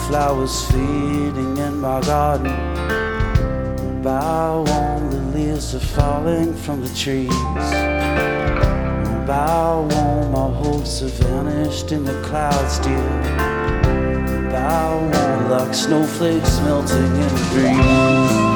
flowers fading in my garden. Bow on, the leaves are falling from the trees. Bow on, my hopes have vanished in the clouds, dear. Bow on, like snowflakes melting in the breeze.